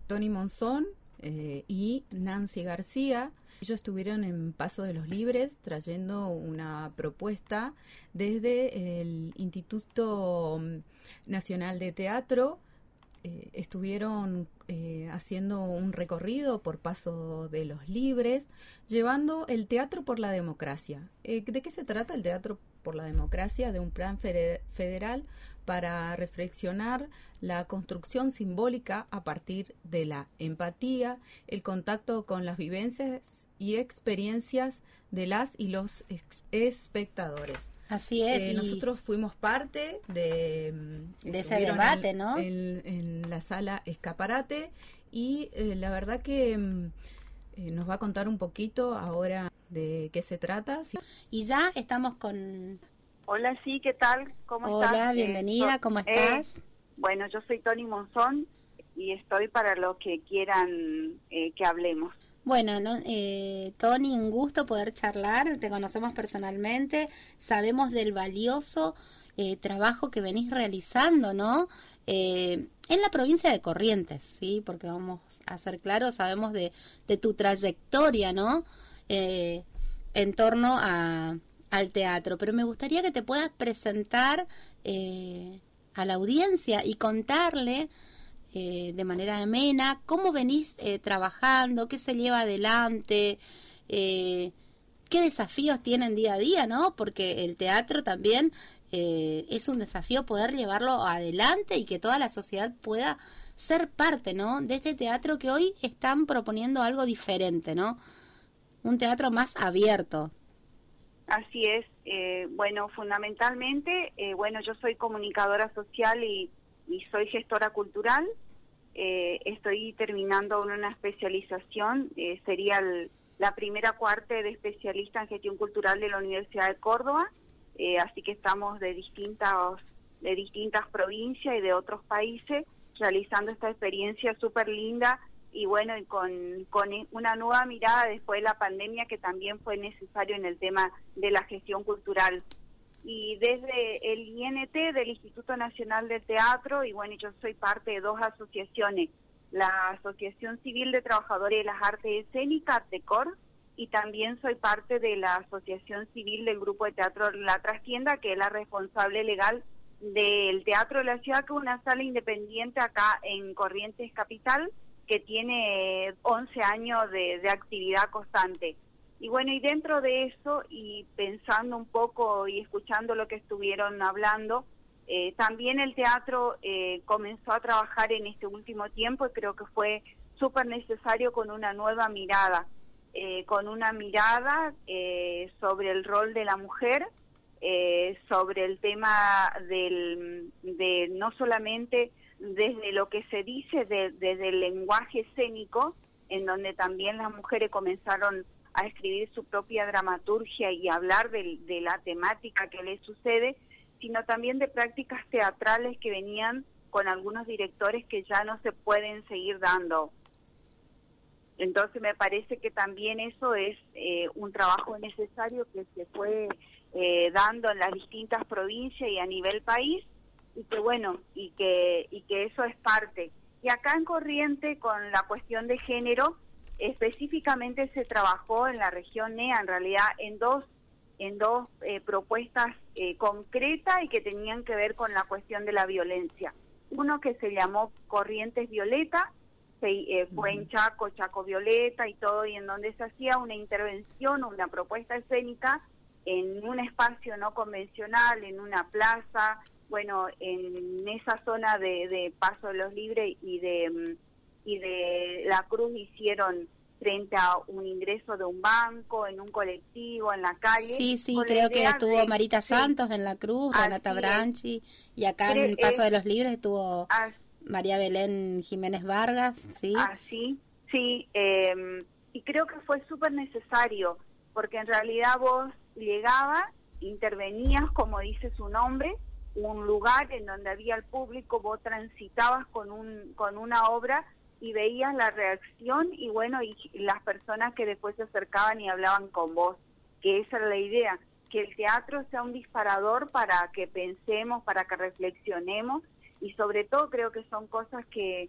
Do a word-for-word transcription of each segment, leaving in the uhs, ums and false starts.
Tony Monzón eh, y Nancy García. Ellos estuvieron en Paso de los Libres trayendo una propuesta desde el Instituto Nacional de Teatro. Eh, estuvieron eh, haciendo un recorrido por Paso de los Libres, llevando el teatro por la democracia. Eh, ¿De qué se trata el teatro por la democracia? De un plan fede- federal para reflexionar la construcción simbólica a partir de la empatía, el contacto con las vivencias y experiencias de las y los ex- espectadores. Así es. Eh, y nosotros fuimos parte de, de ese debate, en, ¿no? En, en la sala Escaparate y eh, la verdad que eh, nos va a contar un poquito ahora de qué se trata. Sí. Y ya estamos con... Hola, sí, ¿qué tal? ¿Cómo estás? Hola, bienvenida, eh, ¿cómo estás? Eh, bueno, yo soy Tony Monzón y estoy para lo que quieran eh, que hablemos. Bueno, no, eh, Tony, un gusto poder charlar, te conocemos personalmente, sabemos del valioso eh, trabajo que venís realizando, ¿no? Eh, en la provincia de Corrientes, ¿sí? Porque vamos a ser claros, sabemos de, de tu trayectoria, ¿no? Eh, en torno a, al teatro, pero me gustaría que te puedas presentar eh, a la audiencia y contarle Eh, de manera amena, cómo venís eh, trabajando, qué se lleva adelante, eh, qué desafíos tienen día a día, ¿no? Porque el teatro también eh, es un desafío poder llevarlo adelante y que toda la sociedad pueda ser parte, ¿no? De este teatro que hoy están proponiendo algo diferente, ¿no? Un teatro más abierto. Así es. Eh, bueno, fundamentalmente, eh, bueno, yo soy comunicadora social y, y soy gestora cultural. Eh, estoy terminando una especialización, eh, sería el, la primera cuarte de especialista en gestión cultural de la Universidad de Córdoba, eh, así que estamos de distintas, de distintas provincias y de otros países realizando esta experiencia súper linda y bueno, y con, con una nueva mirada después de la pandemia que también fue necesario en el tema de la gestión cultural. Y desde el I N T, del Instituto Nacional del Teatro, y bueno, yo soy parte de dos asociaciones, la Asociación Civil de Trabajadores de las Artes Escénicas, ARTECOR, y también soy parte de la Asociación Civil del Grupo de Teatro La Trastienda, que es la responsable legal del Teatro de la Ciudad, que es una sala independiente acá en Corrientes Capital, que tiene once años de, de actividad constante. Y bueno, y dentro de eso, y pensando un poco y escuchando lo que estuvieron hablando, eh, también el teatro eh, comenzó a trabajar en este último tiempo y creo que fue súper necesario con una nueva mirada, eh, con una mirada eh, sobre el rol de la mujer, eh, sobre el tema del, de no solamente desde lo que se dice, de, desde el lenguaje escénico, en donde también las mujeres comenzaron a escribir su propia dramaturgia y hablar de, de la temática que les sucede, sino también de prácticas teatrales que venían con algunos directores que ya no se pueden seguir dando. Entonces me parece que también eso es eh, un trabajo necesario que se fue eh, dando en las distintas provincias y a nivel país, y que bueno, y que, y que eso es parte. Y acá en Corrientes, con la cuestión de género, específicamente se trabajó en la región N E A, en realidad en dos en dos eh, propuestas eh, concretas y que tenían que ver con la cuestión de la violencia. Uno que se llamó Corrientes Violeta, se, eh, fue en Chaco, Chaco Violeta y todo, y en donde se hacía una intervención, una propuesta escénica en un espacio no convencional, en una plaza, bueno, en esa zona de, de Paso de los Libres y de... y de La Cruz hicieron frente a un ingreso de un banco, en un colectivo, en la calle. Sí, sí, creo que estuvo de, Marita sí, Santos en La Cruz, Renata Branchi, y acá Cre en Paso es, de los Libres estuvo as, María Belén Jiménez Vargas, ¿sí? Así, sí, eh, y creo que fue súper necesario, porque en realidad vos llegabas, intervenías, como dice su nombre, un lugar en donde había el público, vos transitabas con un con una obra y veías la reacción y bueno, y las personas que después se acercaban y hablaban con vos, que esa era la idea, que el teatro sea un disparador para que pensemos, para que reflexionemos, y sobre todo creo que son cosas que,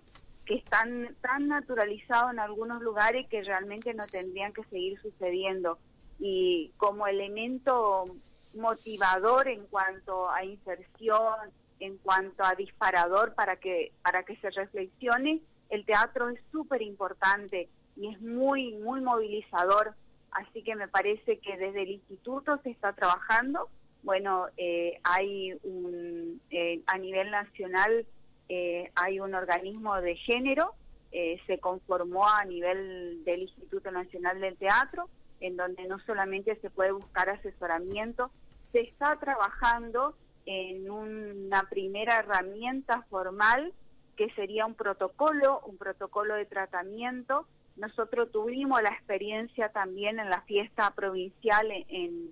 que están tan naturalizados en algunos lugares que realmente no tendrían que seguir sucediendo. Y como elemento motivador en cuanto a inserción, en cuanto a disparador para que para que se reflexione, el teatro es súper importante y es muy muy movilizador, así que me parece que desde el instituto se está trabajando. Bueno, eh, hay un eh, a nivel nacional eh, hay un organismo de género, eh, se conformó a nivel del Instituto Nacional del Teatro, en donde no solamente se puede buscar asesoramiento, se está trabajando en una primera herramienta formal que sería un protocolo, un protocolo de tratamiento. Nosotros tuvimos la experiencia también en la fiesta provincial en,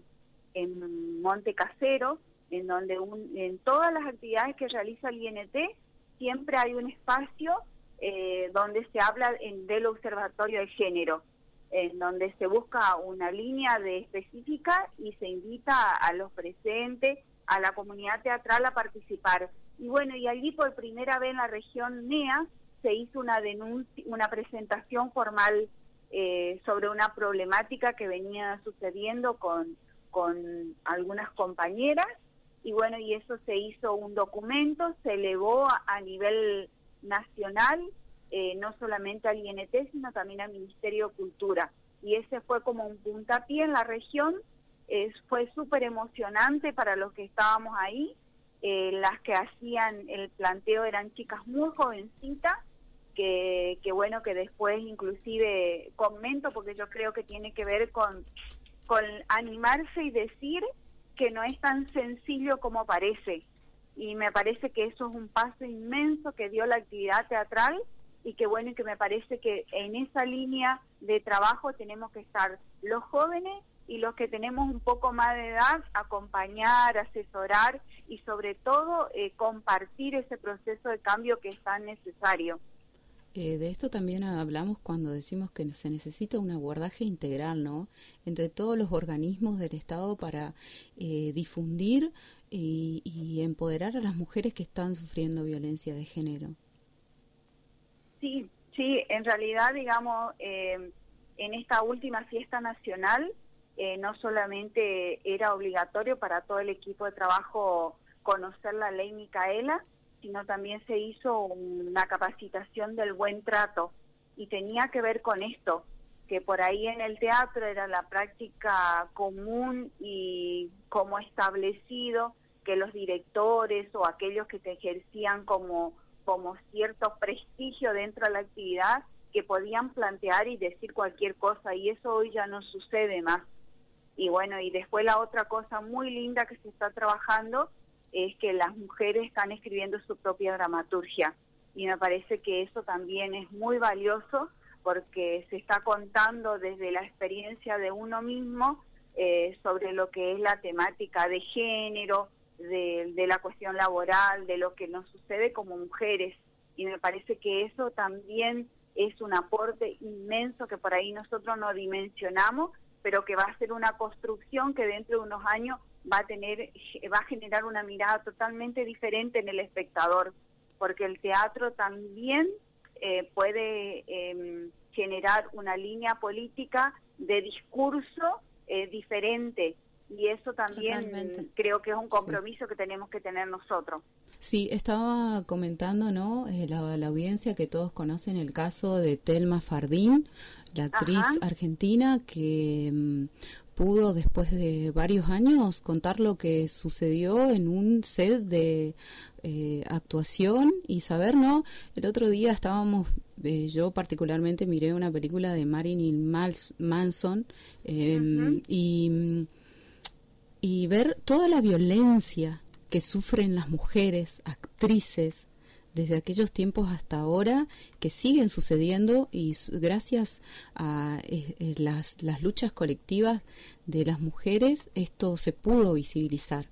en Monte Casero, en donde un, en todas las actividades que realiza el I N T siempre hay un espacio eh, donde se habla en, del observatorio de género, en donde se busca una línea de específica y se invita a los presentes, a la comunidad teatral a participar. Y bueno, y allí por primera vez en la región N E A se hizo una denuncia, una presentación formal eh, sobre una problemática que venía sucediendo con, con algunas compañeras, y bueno, y eso se hizo un documento, se elevó a, a nivel nacional, eh, no solamente al I N T, sino también al Ministerio de Cultura, y ese fue como un puntapié en la región. Eh, fue súper emocionante para los que estábamos ahí. Eh, las que hacían el planteo eran chicas muy jovencitas, que, que bueno, que después inclusive comento, porque yo creo que tiene que ver con, con animarse y decir que no es tan sencillo como parece, y me parece que eso es un paso inmenso que dio la actividad teatral, y que bueno, y que me parece que en esa línea de trabajo tenemos que estar los jóvenes y los que tenemos un poco más de edad, acompañar, asesorar y sobre todo eh, compartir ese proceso de cambio que es tan necesario. Eh, de esto también hablamos cuando decimos que se necesita un abordaje integral, ¿no?, entre todos los organismos del Estado para eh, difundir y, y empoderar a las mujeres que están sufriendo violencia de género. Sí, sí, en realidad, digamos, eh, en esta última fiesta nacional, eh, no solamente era obligatorio para todo el equipo de trabajo conocer la ley Micaela, sino también se hizo una capacitación del buen trato, y tenía que ver con esto, que por ahí en el teatro era la práctica común y como establecido que los directores o aquellos que te ejercían como, como cierto prestigio dentro de la actividad, que podían plantear y decir cualquier cosa, y eso hoy ya no sucede más. Y bueno, y después la otra cosa muy linda que se está trabajando es que las mujeres están escribiendo su propia dramaturgia, y me parece que eso también es muy valioso, porque se está contando desde la experiencia de uno mismo eh, sobre lo que es la temática de género, de, de la cuestión laboral, de lo que nos sucede como mujeres, y me parece que eso también es un aporte inmenso que por ahí nosotros no dimensionamos, pero que va a ser una construcción que dentro de unos años va a tener, va a generar una mirada totalmente diferente en el espectador, porque el teatro también eh, puede eh, generar una línea política de discurso eh, diferente, y eso también Totalmente. Creo que es un compromiso sí. que tenemos que tener nosotros. Sí, estaba comentando, ¿no?, eh, la, la audiencia que todos conocen el caso de Thelma Fardín, la actriz Ajá. argentina que um, pudo después de varios años contar lo que sucedió en un set de eh, actuación y saber, ¿no? El otro día estábamos, eh, yo particularmente miré una película de Marilyn Manson eh, uh-huh. y, y ver toda la violencia que sufren las mujeres, actrices, desde aquellos tiempos hasta ahora, que siguen sucediendo, y gracias a eh, eh, las, las luchas colectivas de las mujeres, esto se pudo visibilizar.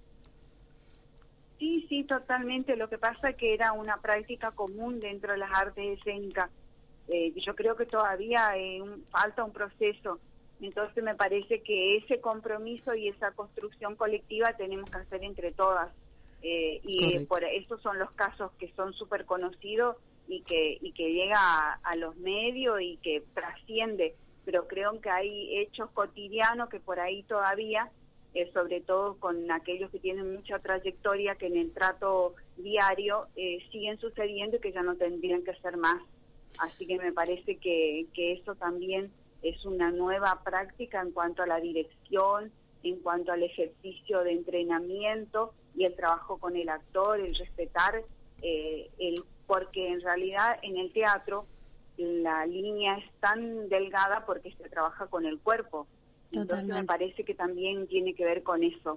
Sí, sí, totalmente. Lo que pasa es que era una práctica común dentro de las artes escénicas. Eh, yo creo que todavía eh, un, falta un proceso. Entonces me parece que ese compromiso y esa construcción colectiva tenemos que hacer entre todas. Eh, y Correcto. Por esos son los casos que son súper conocidos y que y que llega a, a los medios y que trasciende, pero creo que hay hechos cotidianos que por ahí todavía, eh, sobre todo con aquellos que tienen mucha trayectoria, que en el trato diario eh, siguen sucediendo y que ya no tendrían que ser más. Así que me parece que, que eso también es una nueva práctica en cuanto a la dirección, en cuanto al ejercicio de entrenamiento y el trabajo con el actor, el respetar, eh, el porque en realidad en el teatro la línea es tan delgada porque se trabaja con el cuerpo. Entonces Totalmente. Me parece que también tiene que ver con eso.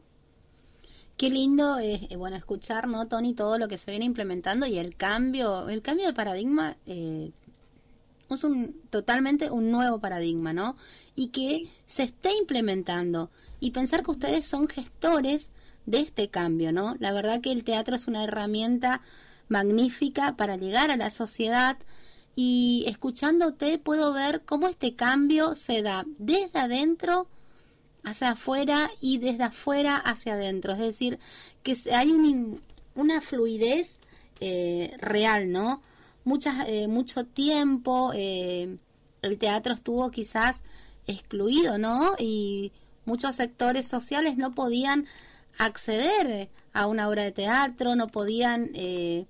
Qué lindo es, eh, bueno, escuchar, ¿no, Tony, todo lo que se viene implementando y el cambio, el cambio de paradigma eh, es un totalmente un nuevo paradigma, ¿no? Y que se esté implementando. Y pensar que ustedes son gestores de este cambio, ¿no? La verdad que el teatro es una herramienta magnífica para llegar a la sociedad, y escuchándote puedo ver cómo este cambio se da desde adentro hacia afuera y desde afuera hacia adentro. Es decir, que hay un, una fluidez eh, real, ¿no? Muchas, eh, mucho tiempo eh, el teatro estuvo quizás excluido, ¿no? Y muchos sectores sociales no podían acceder a una obra de teatro, no podían, eh,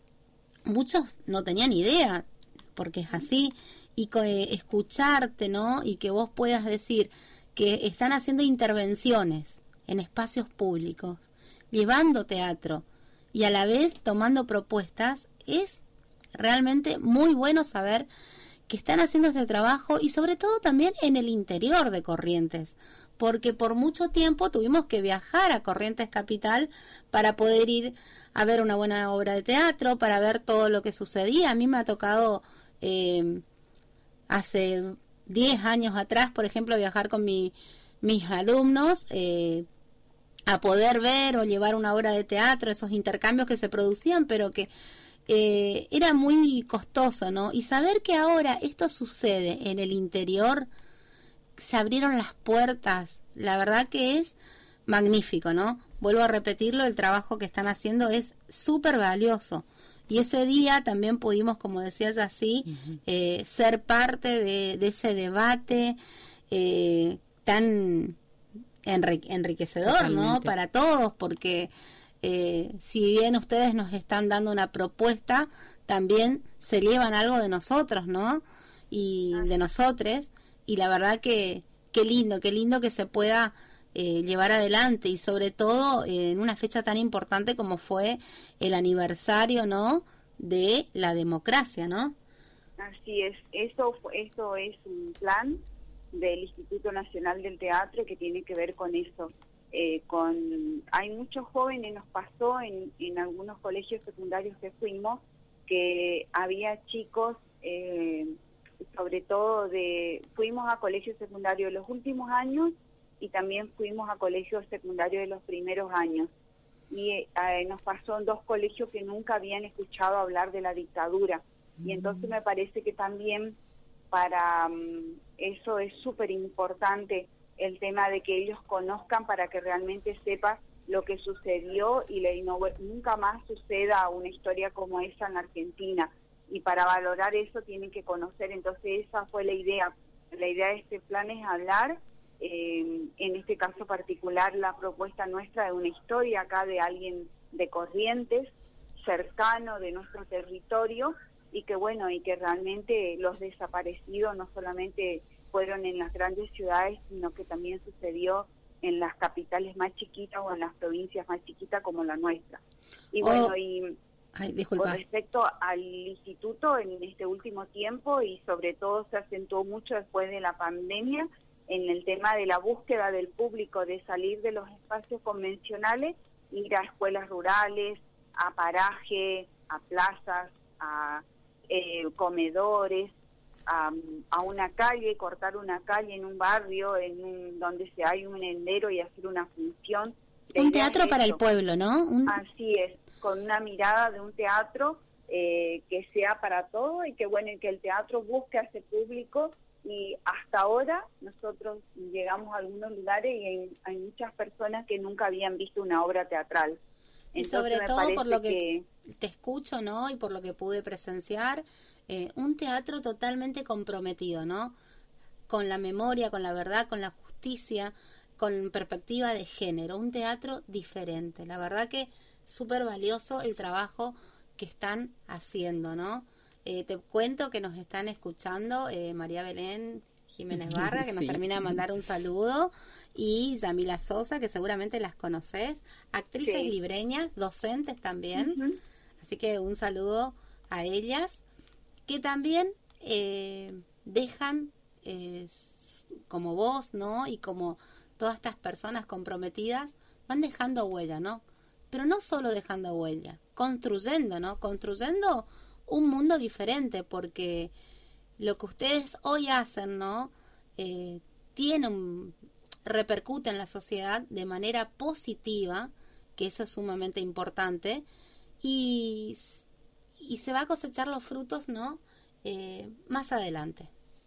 muchos no tenían idea, porque es así, y eh, escucharte, ¿no? Y que vos puedas decir que están haciendo intervenciones en espacios públicos, llevando teatro y a la vez tomando propuestas, es realmente muy bueno saber que están haciendo este trabajo, y sobre todo también en el interior de Corrientes, porque por mucho tiempo tuvimos que viajar a Corrientes Capital para poder ir a ver una buena obra de teatro, para ver todo lo que sucedía. A mí me ha tocado eh, hace diez años atrás, por ejemplo, viajar con mi, mis alumnos eh, a poder ver o llevar una obra de teatro, esos intercambios que se producían, pero que eh, era muy costoso, ¿no? Y saber que ahora esto sucede en el interior, se abrieron las puertas, la verdad que es magnífico, ¿no? Vuelvo a repetirlo, el trabajo que están haciendo es súper valioso. Y ese día también pudimos, como decías así, uh-huh. eh, ser parte de, de ese debate eh, tan enrique- enriquecedor, Totalmente. ¿no? Para todos, porque eh, si bien ustedes nos están dando una propuesta, también se llevan algo de nosotros, ¿no? Y de nosotres, y la verdad que qué lindo, qué lindo que se pueda eh, llevar adelante, y sobre todo eh, en una fecha tan importante como fue el aniversario, ¿no?, de la democracia, ¿no? Así es, eso, eso es un plan del Instituto Nacional del Teatro que tiene que ver con eso. Eh, con hay muchos jóvenes, nos pasó en, en algunos colegios secundarios que fuimos, que había chicos, eh, sobre todo de, fuimos a colegios secundarios de los últimos años y también fuimos a colegios secundarios de los primeros años. Y eh, nos pasó en dos colegios que nunca habían escuchado hablar de la dictadura. Mm. Y entonces me parece que también para um, eso es súper importante el tema de que ellos conozcan, para que realmente sepan lo que sucedió y le, no, nunca más suceda una historia como esa en Argentina. Y para valorar eso tienen que conocer. Entonces esa fue la idea. La idea de este plan es hablar, eh, en este caso particular, la propuesta nuestra de una historia acá de alguien de Corrientes, cercano de nuestro territorio, y que bueno, y que realmente los desaparecidos no solamente fueron en las grandes ciudades, sino que también sucedió en las capitales más chiquitas o en las provincias más chiquitas como la nuestra. Y bueno, oh. y... Ay, disculpa. Con respecto al instituto en este último tiempo, y sobre todo se acentuó mucho después de la pandemia, en el tema de la búsqueda del público, de salir de los espacios convencionales, ir a escuelas rurales, a paraje, a plazas, a eh, comedores, a, a una calle, cortar una calle en un barrio, en un, donde se hay un sendero, y hacer una función. Un teatro para el pueblo, ¿no? Un... Así es, con una mirada de un teatro eh, que sea para todo, y que bueno, y que el teatro busque a ese público. Y hasta ahora nosotros llegamos a algunos lugares y hay, hay muchas personas que nunca habían visto una obra teatral. Y sobre todo por lo que, que te escucho, ¿no? Y por lo que pude presenciar, eh, un teatro totalmente comprometido, ¿no? Con la memoria, con la verdad, con la justicia, con perspectiva de género. Un teatro diferente. La verdad que súper valioso el trabajo que están haciendo, ¿no? Eh, te cuento que nos están escuchando eh, María Belén Jiménez Barra, que nos sí. termina de mandar un saludo, y Yamila Sosa, que seguramente las conoces, actrices sí. libreñas, docentes también, uh-huh. así que un saludo a ellas, que también eh, dejan, eh, como vos, ¿no? Y como todas estas personas comprometidas, van dejando huella, ¿no? Pero no solo dejando huella, construyendo, ¿no? Construyendo un mundo diferente, porque lo que ustedes hoy hacen, ¿no? Eh, tiene un, repercute en la sociedad de manera positiva, que eso es sumamente importante, y, y se va a cosechar los frutos, ¿no? Eh, más adelante.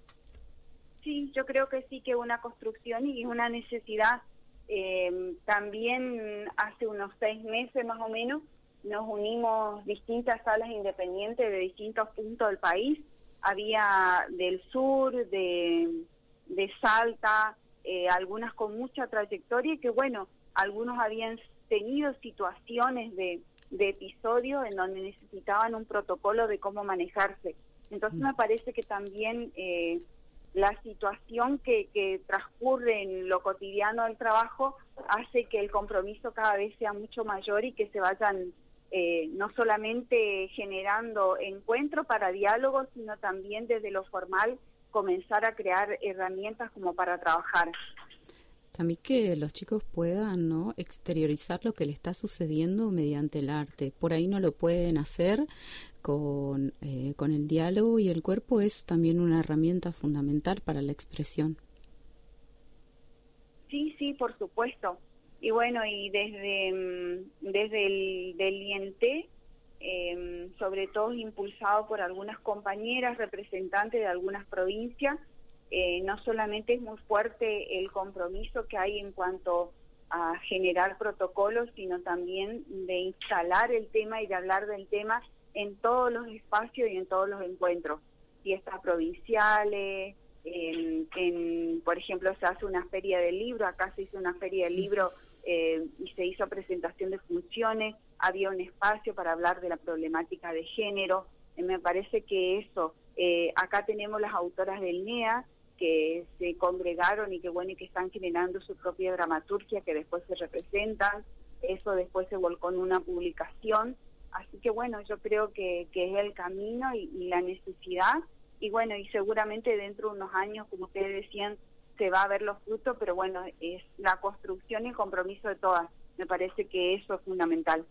Sí, yo creo que sí, que una construcción y una necesidad. Eh, también hace unos seis meses más o menos nos unimos distintas salas independientes de distintos puntos del país. Había del sur, de, de Salta, eh, algunas con mucha trayectoria y que bueno, algunos habían tenido situaciones de, de episodios en donde necesitaban un protocolo de cómo manejarse. Entonces me parece que también eh, la situación que, que transcurre en lo cotidiano del trabajo hace que el compromiso cada vez sea mucho mayor y que se vayan Eh, no solamente generando encuentros para diálogos, sino también desde lo formal comenzar a crear herramientas como para trabajar. También que los chicos puedan, ¿no?, exteriorizar lo que le está sucediendo mediante el arte. Por ahí no lo pueden hacer con, eh, con el diálogo, y el cuerpo es también una herramienta fundamental para la expresión. Sí, sí, por supuesto. Y bueno, y desde, desde el del I N T, eh, sobre todo impulsado por algunas compañeras representantes de algunas provincias, eh, no solamente es muy fuerte el compromiso que hay en cuanto a generar protocolos, sino también de instalar el tema y de hablar del tema en todos los espacios y en todos los encuentros, fiestas provinciales, en, en, por ejemplo, se hace una feria del libro, acá se hizo una feria del libro eh, y se hizo presentación de funciones, había un espacio para hablar de la problemática de género. Eh, me parece que eso, eh, acá tenemos las autoras del N E A que se congregaron y que bueno, y que están generando su propia dramaturgia que después se representan, eso después se volcó en una publicación, así que bueno, yo creo que, que es el camino y, y la necesidad, y bueno, y seguramente dentro de unos años, como ustedes decían, se va a ver los frutos, pero bueno, es la construcción y el compromiso de todas, me parece que eso es fundamental.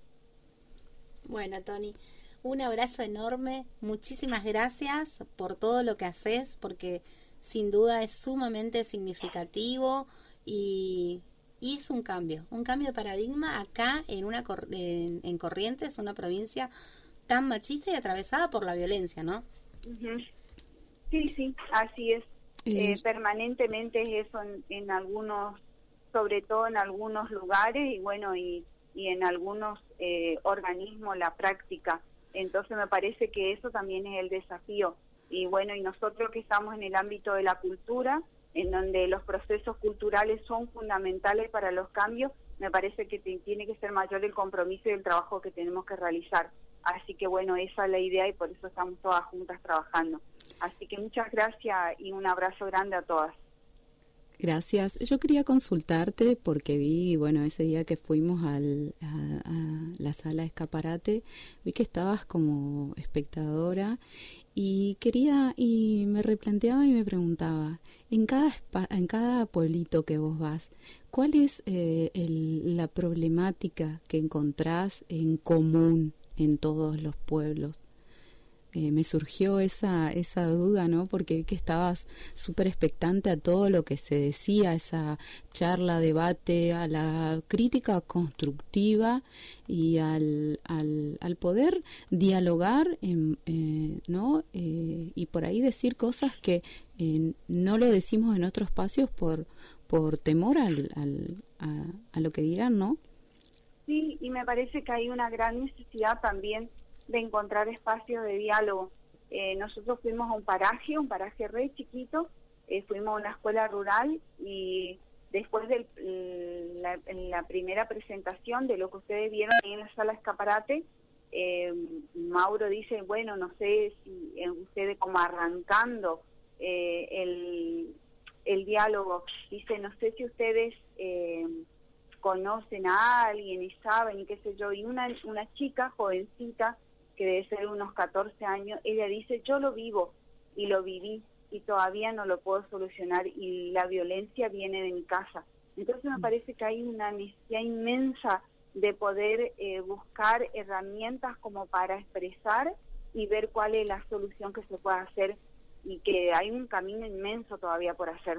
Bueno, Toni, un abrazo enorme, muchísimas gracias por todo lo que haces, porque sin duda es sumamente significativo y, y es un cambio, un cambio de paradigma acá en una en, en Corrientes, una provincia tan machista y atravesada por la violencia, ¿no? Uh-huh. Sí, sí, así es. Eh, permanentemente es eso en, en algunos, sobre todo en algunos lugares y bueno, y, y en algunos eh, organismos la práctica. Entonces me parece que eso también es el desafío. Y bueno, y nosotros que estamos en el ámbito de la cultura, en donde los procesos culturales son fundamentales para los cambios, me parece que te, tiene que ser mayor el compromiso y el trabajo que tenemos que realizar. Así que bueno, esa es la idea y por eso estamos todas juntas trabajando. Así que muchas gracias y un abrazo grande a todas. Gracias. Yo quería consultarte porque vi, bueno, ese día que fuimos al, a, a la sala de Escaparate, vi que estabas como espectadora y quería, y me replanteaba y me preguntaba, en cada spa, en cada pueblito que vos vas, ¿cuál es eh, el, la problemática que encontrás en común en todos los pueblos? Eh, me surgió esa esa duda, ¿no? Porque vi que estabas súper expectante a todo lo que se decía, esa charla, debate, a la crítica constructiva y al al, al poder dialogar, en, eh, ¿no? Eh, y por ahí decir cosas que eh, no lo decimos en otros espacios por por temor al, al a, a lo que dirán, ¿no? Sí, y me parece que hay una gran necesidad también de encontrar espacios de diálogo. Eh, nosotros fuimos a un paraje, un paraje re chiquito, eh, fuimos a una escuela rural y después de la, la primera presentación de lo que ustedes vieron ahí en la sala escaparate, eh, Mauro dice, bueno, no sé si eh, ustedes como arrancando eh, el, el diálogo, dice, no sé si ustedes eh, conocen a alguien y saben y qué sé yo, y una, una chica jovencita que debe ser unos catorce años, ella dice, yo lo vivo y lo viví y todavía no lo puedo solucionar y la violencia viene de mi casa. Entonces me parece que hay una necesidad inmensa de poder eh, buscar herramientas como para expresar y ver cuál es la solución que se puede hacer y que hay un camino inmenso todavía por hacer.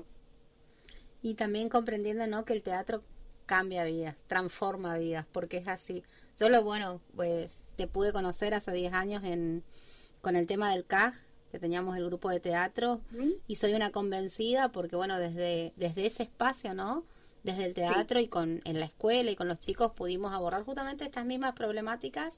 Y también comprendiendo, ¿no?, que el teatro cambia vidas, transforma vidas, porque es así. Yo lo bueno, pues te pude conocer hace diez años en con el tema del C A G, que teníamos el grupo de teatro, ¿Mm? Y soy una convencida porque, bueno, desde desde ese espacio, ¿no?, desde el teatro, sí, y con en la escuela y con los chicos pudimos abordar justamente estas mismas problemáticas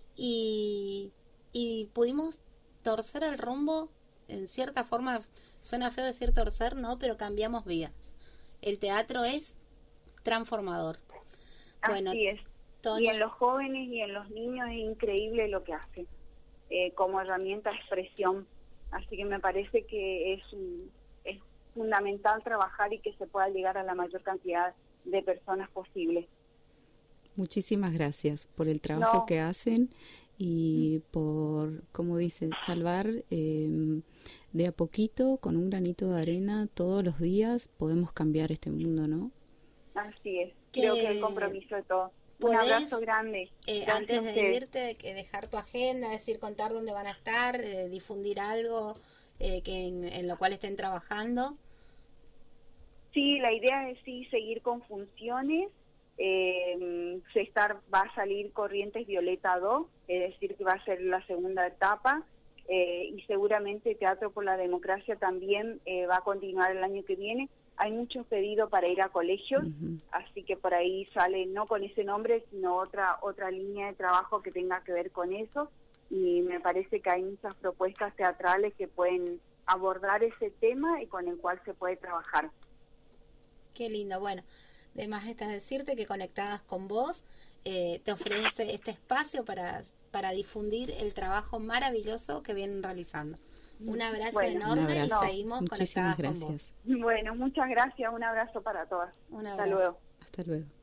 y, y pudimos torcer el rumbo, en cierta forma, suena feo decir torcer, ¿no?, pero cambiamos vidas. El teatro es transformador. Bueno, así es. Tony, y en los jóvenes y en los niños es increíble lo que hace eh, como herramienta de expresión. Así que me parece que es, un, es fundamental trabajar y que se pueda llegar a la mayor cantidad de personas posible. Muchísimas gracias por el trabajo no. que hacen y por, como dicen, salvar eh, de a poquito, con un granito de arena, todos los días podemos cambiar este mundo, ¿no? Así es, creo que el compromiso de todos. Un abrazo grande. Eh, antes de irte, que dejar tu agenda, decir, contar dónde van a estar, eh, difundir algo eh, que en, en lo cual estén trabajando. Sí, la idea es sí seguir con funciones. Eh, se estar, va a salir Corrientes Violeta dos, es decir, que va a ser la segunda etapa. Eh, y seguramente Teatro por la Democracia también eh, va a continuar el año que viene. Hay muchos pedidos para ir a colegios, uh-huh. Así que por ahí sale, no con ese nombre, sino otra otra línea de trabajo que tenga que ver con eso. Y me parece que hay muchas propuestas teatrales que pueden abordar ese tema y con el cual se puede trabajar. Qué lindo. Bueno, de más está decirte que Conectadas con Vos eh, te ofrece este espacio para, para difundir el trabajo maravilloso que vienen realizando. Un abrazo bueno, enorme un abrazo. Y seguimos Muchísimas conectadas gracias. con vos. Bueno, muchas gracias. Un abrazo para todas. Un abrazo. Hasta luego. Hasta luego.